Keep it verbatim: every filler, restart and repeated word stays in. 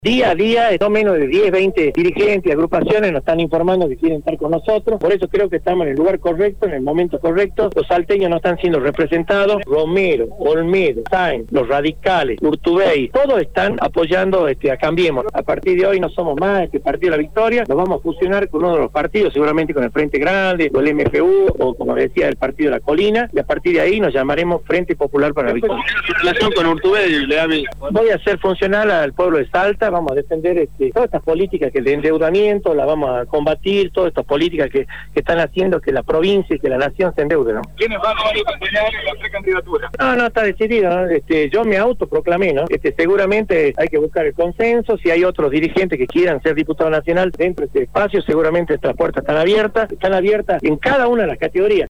Día a día, no menos de diez, veinte dirigentes y agrupaciones nos están informando que quieren estar con nosotros. Por eso creo que estamos en el lugar correcto, en el momento correcto. Los salteños no están siendo representados. Romero, Olmedo, Sáenz, los radicales, Urtubey, todos están apoyando este, a Cambiemos. A partir de hoy no somos más este Partido de la Victoria. Nos vamos a fusionar con uno de los partidos, seguramente con el Frente Grande, o el M F U, o como decía, el Partido de la Colina. Y a partir de ahí nos llamaremos Frente Popular para la Victoria. ¿Qué relación con Urtubey, Leami? Voy a hacer funcional al pueblo de Salta. Vamos a defender este, todas estas políticas que de endeudamiento, las vamos a combatir, todas estas políticas que, que están haciendo que la provincia y que la nación se endeude, ¿no? ¿Quiénes van a acompañar en la precandidatura? No, no, está decidido, ¿no? Este, yo me autoproclamé, ¿no? Este, seguramente hay que buscar el consenso. Si hay otros dirigentes que quieran ser diputado nacional dentro de este espacio, seguramente estas puertas están abiertas, están abiertas en cada una de las categorías.